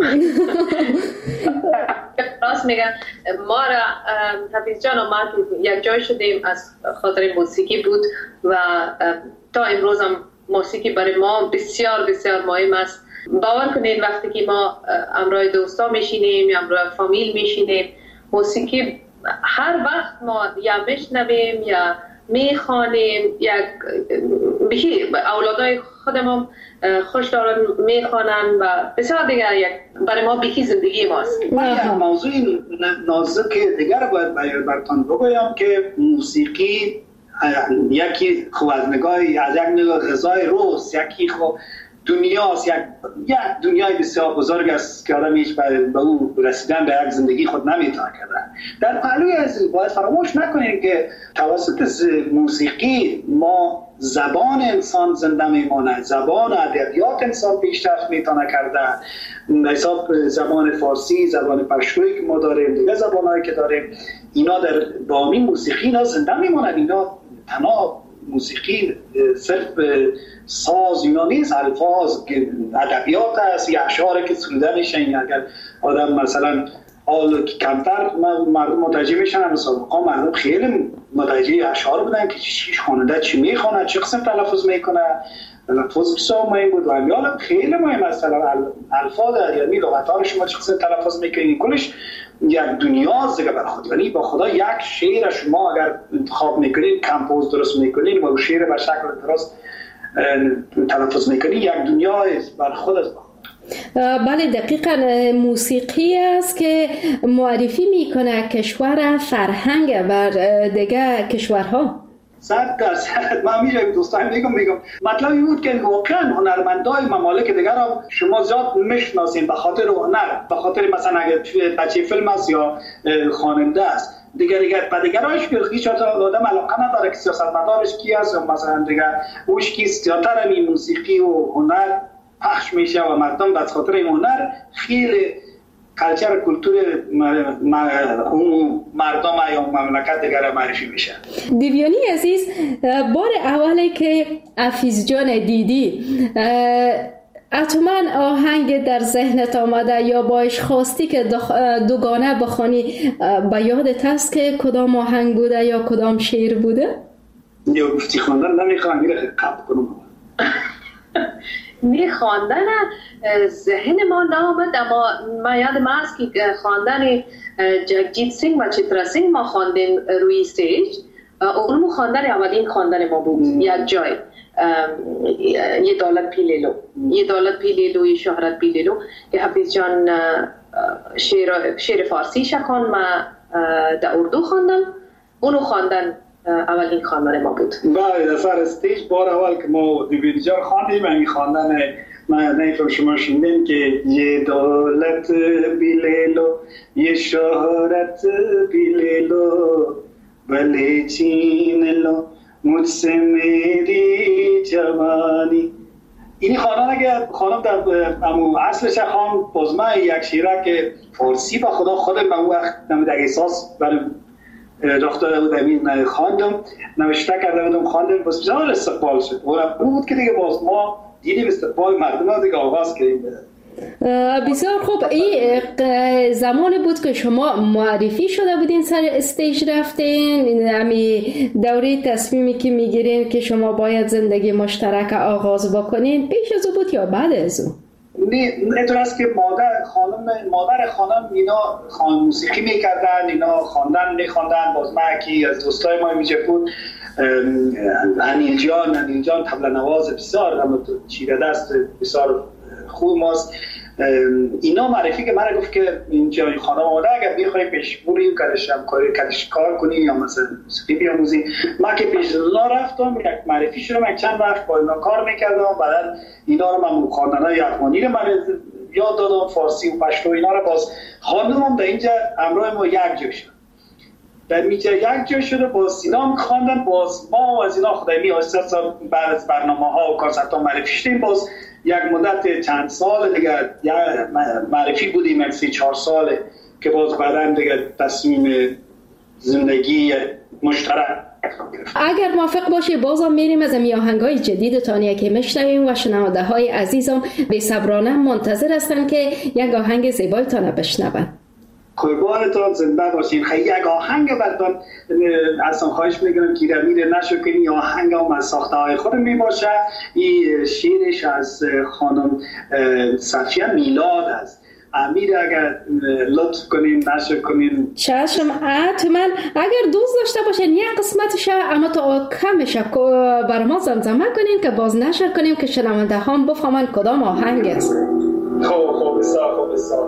راست میگن. ما را حفیظ جان و ما یک جای شدیم از خاطر موسیقی بود و تا امروز هم موسیقی برای ما بسیار بسیار مهم است. باور کنید وقتی که ما امروی دوستا میشینیم یا امروی فامیل میشینیم موسیقی هر وقت ما یا میشنویم یا میخوانیم یا بهی اولادای خودمون خوش دارن میخوانن و بسیار دیگر یک برای ما بهی زندگی ماست. من یک موضوع نازک دیگر باید براتون بگویم که موسیقی یکی خوب از نگاهی از یک نگاه غذای روز، یکی خوب دنیاست، یک یک دنیای بسیار بزرگ است که آدم هیچ به او رسیدن به یک زندگی خود نمیتونه کردن. در پهلوی از باید فراموش نکنیم که توسط موسیقی ما زبان انسان زنده میمونه، زبان ادبیات انسان پیشرفت میتونه کردن. حساب زبان فارسی، زبان پشتویی که ما داریم، دیگه زبانهایی که داریم، اینا در با این موسیقی اینا زنده میمونن. اینا تنها موسیقی صرف ساز اینا نیست، الفاظ که ادبیات هست یا اشعاری که سروده میشن. اگر آدم مثلا حال کمتر مردم متوجه میشن، مثلا مقام مردم خیلی متوجه اشعار بودن که چی خواننده چی میخونه، چه قسم تلفظ میکنه. تلفظ بسیار مهم بود و امیال خیلی مهم است. الفاظ یعنی لغت‌ها رو شما چه قسم تلفظ میکنید کلش یک دنیاست دیگه بر خود. یعنی با خدا یک شعر شما اگر انتخاب میکنید، کمپوز درست میکنید و شعر به شکل درست تلفظ میکنید، یک دنیای بر خود است. بله دقیقا موسیقی است که معرفی میکنه کشور فرهنگ بر دیگه کشورها. صد درصد. من میگم دوستان میگم میگم مطلب این بود که واقعا هنرمندای ممالک دیگر را شما زیاد میشناسین به خاطر هنر، به خاطر مثلا اگه بچه فیلم است یا خواننده است. دیگر دیگر و دیگرش که هیچ آدم علاقه نداره که سیاستمدارش کی است و مثلا دیگر اوش کیست. زیادتر این موسیقی و هنر پخش میشه و مردم به خاطر این هنر خیلی کلچر کلتور مردم یا مملکت دیگر معرفی میشه. دیویانی عزیز، بار اولی که افیز جان دیدی حتما آهنگ در ذهنت آمده یا باش خواستی که دوگانه بخوانی، به یادت هست که کدام آهنگ بوده یا کدام شعر بوده؟ یا گفتی خواندن نمیخوام میره قبل کنم. می خواندن ذهن ما نامد، اما ما یادم است که خواندن جگجیت سینگ و چترا سینگ ما خواندیم روی استیج. اون خواندن اولین خواندن ما بود یک جای، یه دولت پیلیلو یه دولت پیلیلو یه شهرت پیلیلو که حفیظ جان شعر شعر فارسی شکن ما در اردو خواندم. اونو خواندن اولین خواندن ما بود. بله در سر استیج بار اول که ما دیوید جان خواندیم این خواندن من نیفهم شما شنیدین که یه دولت بیلیلو یه شهرت بیلیلو ولی چینلو مجھسے میری جوانی. اینی خواندن اگه خانم در امو اصلش خواهم بازمه یک شیره که فارسی با خدا خودم به اون وقت نمید اگه احساس برم دختر بود امین خواندم نوشته کرده بودم خواندم بس بسیار استقبال شد. اون بود که دیگه باز ما دیدیم استقبال مردم ها دیگه آغاز کردیم. بسیار خوب. این زمانی بود که شما معرفی شده بودین سر استیج رفتین، همی دوره تصمیمی که میگیرین که شما باید زندگی مشترک آغاز بکنین پیش از او بود یا بعد از او؟ نه اینطور است که مادر خانم مادر خانم اینا خان موسیقی میکردن، اینا خواندن میخواندن. باز من کی از دوستای ما میشه بود انیل جان انیل جان طبله نواز بسیار هم چیره دست بسیار خوب ماست. اینا معرفی که من گفت که اینجا خانم آمده اگر بخوای پیش بوری کارش هم کاری کارش کار کنی یا مثلا موسیقی بیاموزی. من که پیش لا رفتم یک معرفی شدم، یک چند وقت با اینا کار میکردم. بعد اینا رو من خواندنای افغانی رو من یاد دادم، فارسی و پشتو اینا رو باز خواندم. در اینجا همراه ما یک جا شد، در میجا یک جا شده با سینام خواندن. باز ما از اینا خدایی آساسا بعد از برنامه‌ها و کارسرتا معرفی شدیم. باز یک مدت چند سال دیگه یا معرفی بودیم، یک سی چهار ساله که باز بعداً دیگه تصمیم زندگی مشترک. اگر موافق باشی بازم میریم از این آهنگای جدیدتان یکی میشنویم و شنونده های عزیزم بی‌صبرانه منتظر هستن که یک آهنگ زیبایتان بشنون. قربانتان زنده باشین. خیلی یک آهنگ براتون اصلا خواهش میکنم که میره نشو کنی. آهنگ هم از ساخته های خود می باشه. این شعرش از خانم صفیه میلاد است. امیر اگر لطف کنین نشر کنین. چشم حتما. اگر دوست داشته باشین یک قسمتش اما تا کمش بر ما زمزمه کنین که باز نشر کنیم که شنونده هم بفهمن کدام آهنگ است. خوب خوب بسیار خوب بسیار.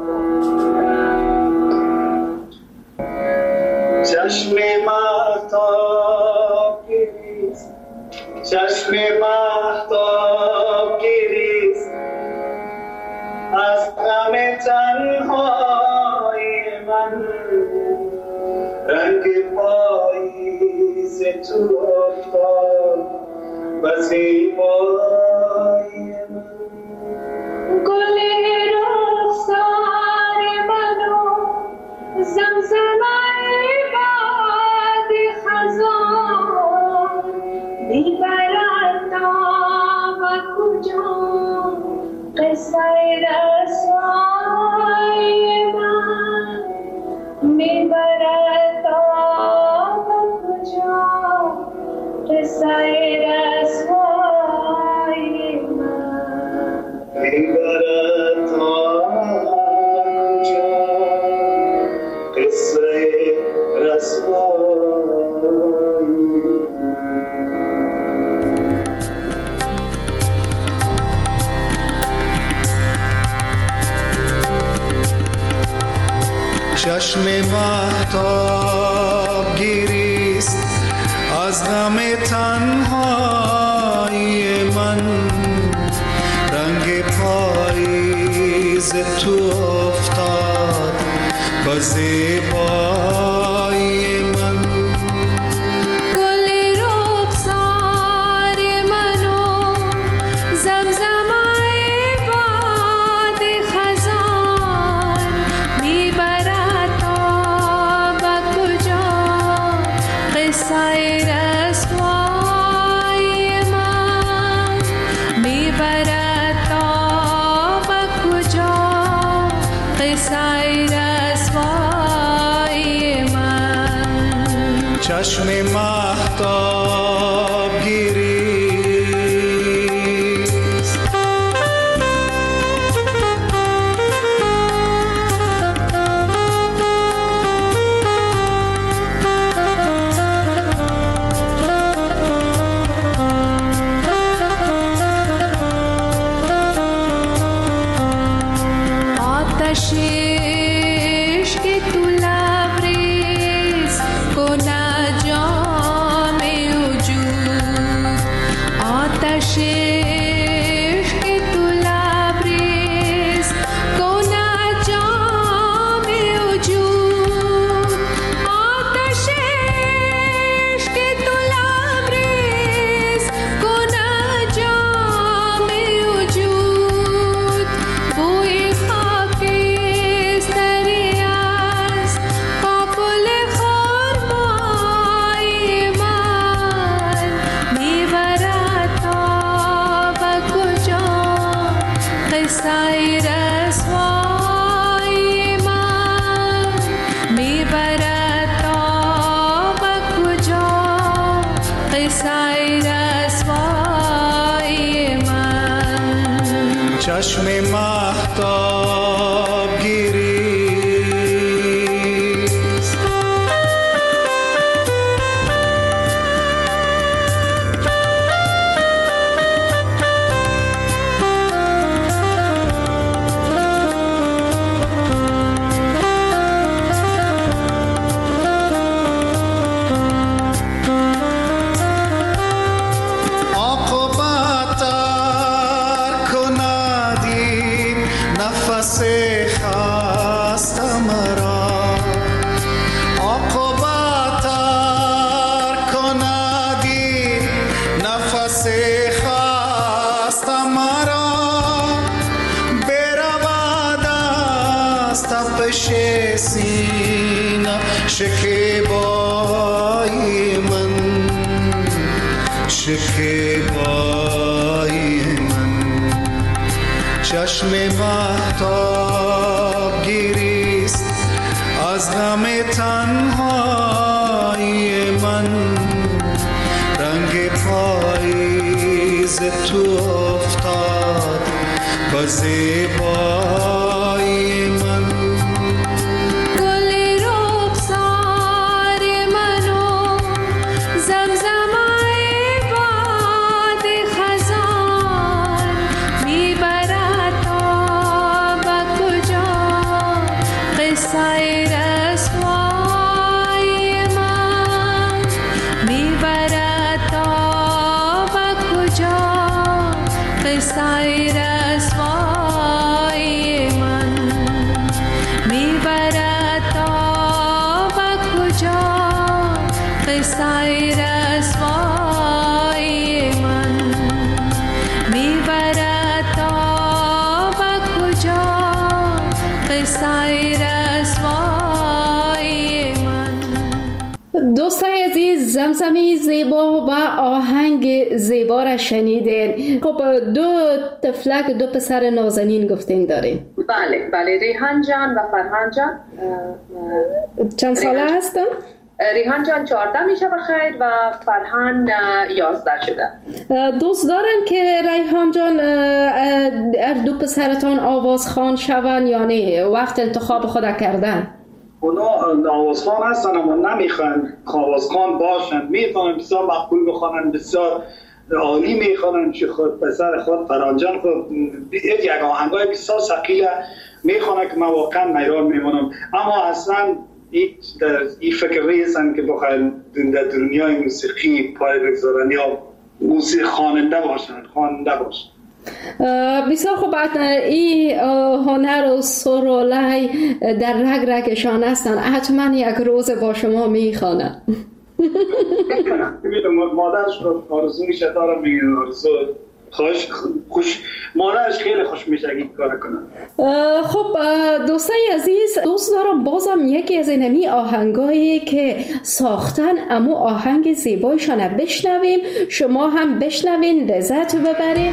چشم مهتاب گریز چشم مهتاب گریز از غم تنهای من، رنگ پاییز تو افتاد و زیبایی من. گل رخسار منو زمزمه باد خزان میبرد تا و کجا قصه رسوای من، میبرد تا و کجا قصه رسوای من، میبرد تا کجا قصه رسوای. چشم مهتاب گریست از غم تنهایی من، رنگ پاییز تو افتاد با زیبایی من. گل رخسار منو زمزمه باد خزان میبرد تا به کجا، قصه رسوای من میبرد تا به کجا، قصه رسوای من. چشم مهتاب گریست آتش عشق تو لبریز کند جام وجود، آتش عشق تو لبریز کند جام وجود، آتش عشق تو لبریز کند جام وجود. بوی خاکستری است کاکل خرمای من میبرد تا به کجا، قصه رسوای من میبرد تا به کجا، قصه رسوای من. چشم مهتاب گریست عاقبت تر کندی نفس خسته مرا، عاقبت تر کندی نفس خسته مرا، برود از تپش سینه شکیبای من، شکیبای من. چشم مهتاب گریست از غم تنهایی من، رنگ پاییز تو افتاد با زیبای من. گل رخسار منو زمزمه باد خزان میبرد تا به کجا، قصه رسوای من میبرد تا به کجا، قصه رسوای من میبرد تا به کجا، قصه رسوای من میبرد تا به کجا، قصه رسوای من. دوستای عزیز، زمزمه زیبا و آهنگ زیبا را شنیدین. خب دو طفلک، دو پسر نازنین گفتین دارین. بله بله، ریحان جان و فرهان جان. چند ساله هستن؟ ریحان جان چهارده میشه بخیر و فرهان یازده شده. دوست دارن که ریحان جان دو پسرتان آوازخوان شون یا نه؟ وقت انتخاب خود کردن؟ اونا آوازخوان هستن اما نمیخوان آوازخوان باشن، میفهمن بسیار مقبول بخوانن، بسیار عالی میخوانن. چه خود پسر خود فرهان جان خود یک آهنگای بسیار ثقیل میخوانه که من واقعا حیران میمونم. اما اصلا هیچ در این فکر نیستن که بخواهد در دنیای موسیقی پای بگذارن یا موسیقی خواننده باشن خواننده باشن. بسیار خوب. این هنر و سر و لای در رگ رگشان هستن، حتما یک روز با شما میخوانن. مادرش آرزو میشه دارم میگه آرزو خوش خوش مادرش خیلی خوش میشه اگه کار کنن. خب دوستای عزیز، دوست دارم بازم یکی از اینمی آهنگایی که ساختن امو آهنگ زیبایشان بشنویم، شما هم بشنوین لذت ببرید.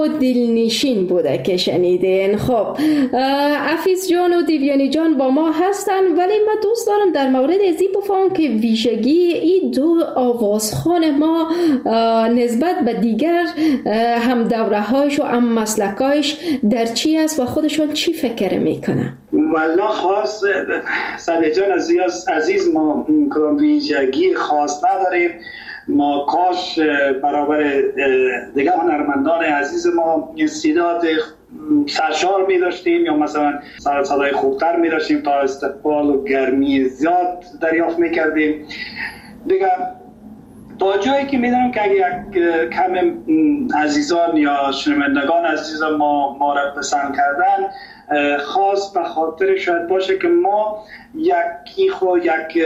و دلنشین بوده که شنیدین. خب عفیظ جان و دیویانی جان با ما هستن، ولی من دوست دارم در مورد ازی بفهم که ویژگی این دو آوازخوان ما نسبت به دیگر هم دوره هایش و هم مسلکایش در چی است و خودشون چی فکر میکنن؟ والله خاص صدیق جان عزیز, عزیز ما ویژگی خاص نداریم. ما کاش برابر دیگه هنرمندان عزیز ما استعداد سرشار می داشتیم یا مثلا صدای خوبتر می داشتیم تا استقبال و گرمی زیاد دریافت می کردیم. دیگه تا جایی که می دارم که اگه یک کم عزیزان یا شنوندگان عزیز ما ما را پسند کردن، خاص به خاطر شاید باشه که ما یکی خو یک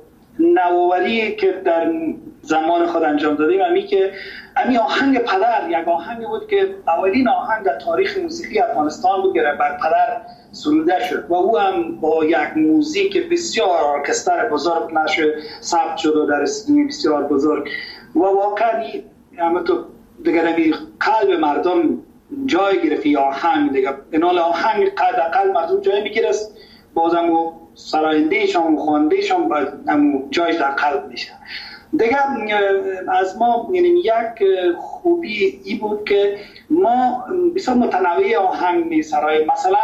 نوآوری که در زمان خود انجام دادیم، امی که امی آهنگ پدر یک آهنگ بود که اولین آهنگ در تاریخ موسیقی افغانستان بود که بر پدر سروده شد و او هم با یک موزیک بسیار ارکستر بزرگ نشه ثبت شد و در استودیوی بسیار بزرگ و واقعا اما تو دیگر نمی قلب مردم جای گرفتی آهنگ دیگه اینال آهنگ قد قلب مردم جای میگیرست، بازم و سرایندهشان و خواندهشان با جایش در قلب میشه دیگه. از ما یعنی یک خوبی ای بود که ما بسیار متنوع آهنگ میسراییم. مثلا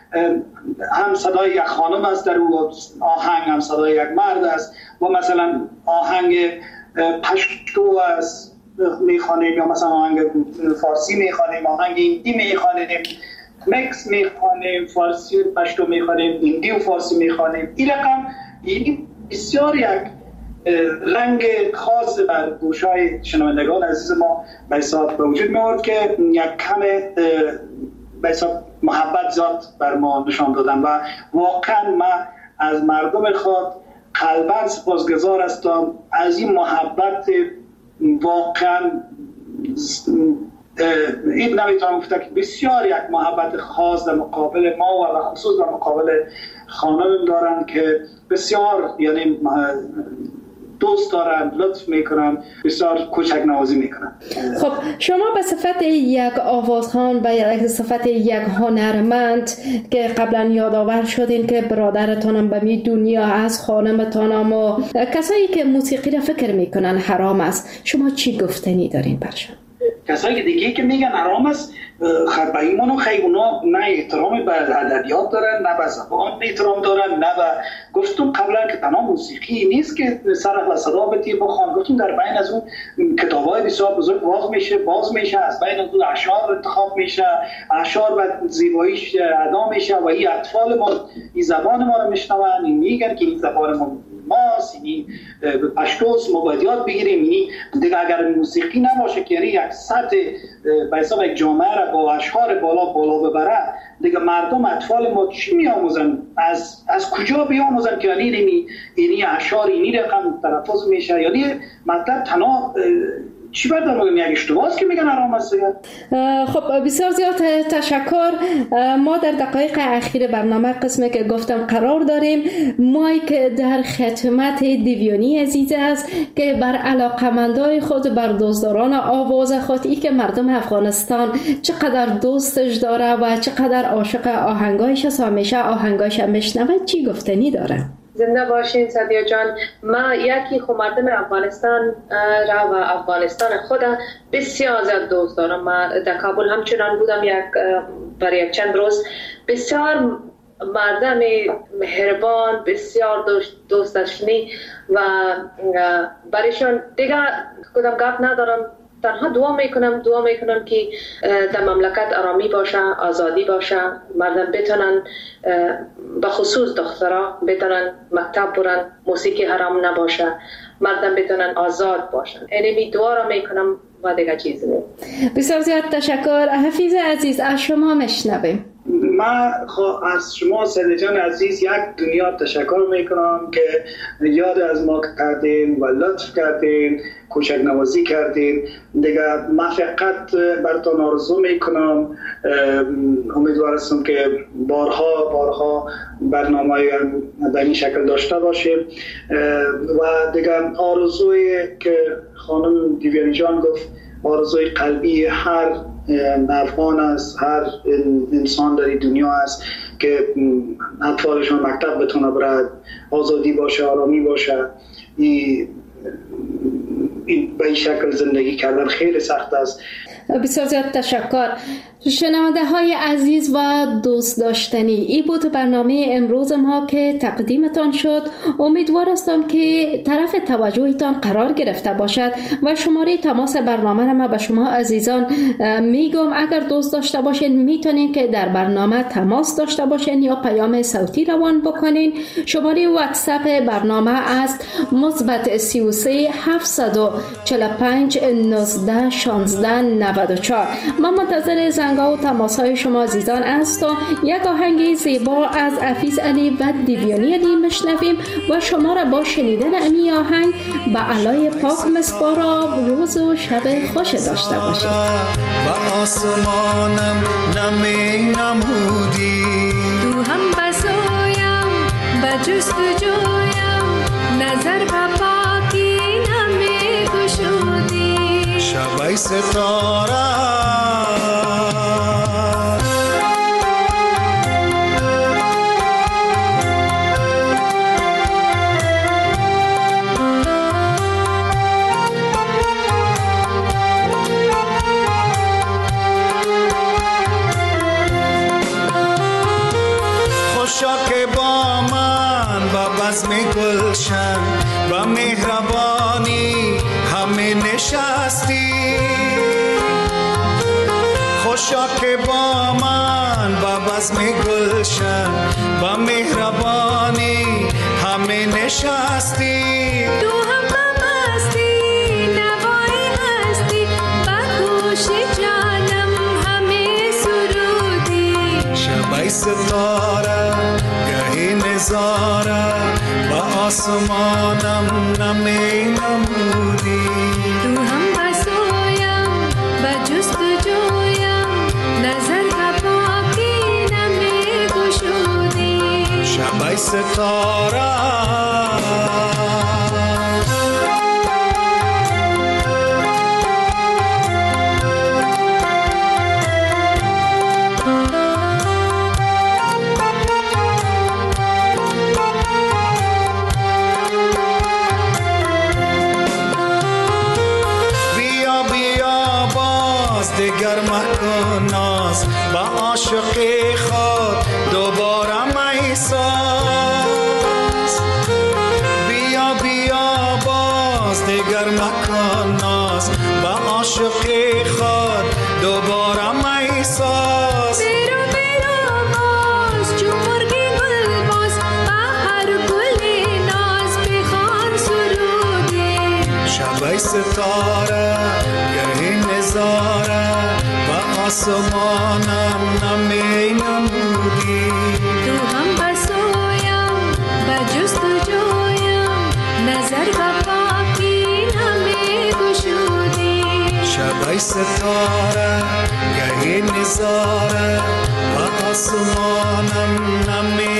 هم صدای یک خانم است در او آهنگ، هم صدای یک مرد است و مثلا آهنگ پشتو است میخوانیم یا مثلا آهنگ فارسی میخوانیم، آهنگ هندی میخوانیم، مکس میخوانیم، فارسی و پشتو میخوانیم، هندی و فارسی میخوانیم. این رقم این بسیار یک رنگ خاص بر گوشای شنوندگان عزیز ما به حساب به وجود میاد که یک کم به حساب محبت زیاد بر ما نشان دادن و واقعا من از مردم خود قلباً سپاسگزار هستم از این محبت. واقعا این نمیتونم گفتم که بسیار یک محبت خاص در مقابل ما و خصوص در مقابل خانم دارن که بسیار یعنی دوست دارن، لطف میکنن، بسیار کوچک نوازی میکنن. خب شما به صفت یک آوازخوان و یک صفت یک هنرمند که قبلا یادآور شدین که برادرتانم به می دنیا از خانمتانم و کسایی که موسیقی را فکر میکنن حرام است، شما چی گفتنی دارین برشان؟ کسایی که دیگه که میگن حرام است، خب به ایمان و خیلی اونا نه احترام به ادبیات دارن، نه به زبان احترام دارن، نه به گفتم قبلا که تنها موسیقی نیست که سر و صدا بتی بخوان. گفتم در بین از اون کتابای بسیار بزرگ باز میشه باز میشه از بین از اون اشعار انتخاب میشه، اشعار و زیباییش ادا میشه و این اطفال ما این زبان ما رو میشنون، این میگن که این زبان ما ماست، یعنی پشتوس ما باید یاد بگیریم. یعنی دیگه اگر موسیقی نباشه که یعنی یک سطح به حساب یک جامعه را با اشعار بالا بالا ببره، دیگه مردم اطفال ما چی میآموزن؟ از از کجا بیاموزن که یعنی اینی اینی اشعار اینی رقم تلفظ میشه؟ یعنی مطلب تنها چی باید بگم یک اشتباهی که میگن حرام است. خب بسیار زیاد تشکر. ما در دقایق اخیر برنامه قسمی که گفتم قرار داریم. مایک در خدمت دیویانی عزیز است که بر علاقمندای خود، بر دوستداران آواز خود، ای که مردم افغانستان چقدر دوستش داره و چقدر عاشق آهنگایش است، همیشه آهنگایش میشنوه، چی گفتنی داره؟ زنده باشین صدیق جان. ما یکی خو مردم افغانستان را و افغانستان خود بسیار زیاد دوست دارم. ما در کابل همچنان بودم یک برای یک چند روز. بسیار مردم مهربان، بسیار دوست داشتنی و برایشان دیگه کدام گپ ندارم. تنها دعا میکنم دعا میکنم که در مملکت آرامی باشه، آزادی باشه، مردم بتونن به خصوص دخترها بتونن مکتب برن، موسیقی حرام نباشه، مردم بتونن آزاد باشن. اینمی دعا را میکنم و دیگه چیزی نیم. بسیار زیاد تشکر. حفیظ عزیز از شما مشنویم. من از شما صدیق جان عزیز یک دنیا تشکر میکنم که یاد از ما کردین و لطف کردین، کوچک نوازی کردین. دیگه من فقط براتون آرزو میکنم، امیدوار هستم که بارها بارها برنامه به این شکل داشته باشیم و دیگه آرزوی که خانم دیویانی جان گفت آرزوی قلبی هر افغان است، هر انسان در این دنیا است که اطفالشان مکتب بتونه برد، آزادی باشه، آرامی باشه. این به این شکل زندگی کردن خیلی سخت است. بسیار زیاد تشکر. شنونده های عزیز و دوست داشتنی، این بود برنامه امروز ما که تقدیمتان شد. امیدوار هستم که طرف توجهتان قرار گرفته باشد و شماره تماس برنامه را ما به شما عزیزان میگم. اگر دوست داشته باشین میتونین که در برنامه تماس داشته باشین یا پیام صوتی روان بکنین. شماره واتساپ برنامه است مثبت سی و سه هفتصد و چهل و پنج نوزده شانزده نود و چهار. من منتظر زنگا و تماس های شما عزیزان هستم. یک آهنگ زیبا از حفیظ علی و دیویانی علی مشنویم و شما را با شنیدن امی آهنگ به علای پاک مسپارا. روز و شب خوش داشته باشید. و آسمانم نمی نمودی، تو هم بسایم و جستجویم، نظر و پاکی نمی گشودی. شبای ستاره می گلشن و مهربانی همه نشستی. خوشا که با من و بزم گلشن و مهربانی همه نشستی. تو هم بمستی نوای هستی، با گوش جانم همه سرودی. شبای ستاره گهی نظاره و آسمانم نمی نمودی. تو هم بسایم و جستجویم، نظر و پاکی نمی گشودی. شبای ستاره دیگر مکن ناز با عاشقی خود دوباره میساز. بیا بیا باز دیگر مکن ناز با عاشقی خود دوباره میساز. بیرو بیرو باز چون مرغی گل باز، با هر گل ناز بخوان سرودی. شبای ستاره گهی نظاره و آسمانم نمی نمودی. تو هم بسایم و جستجویم، نظر و پاکی نمی گشودی. شبای ستاره گهی نظاره و آسمانم نمی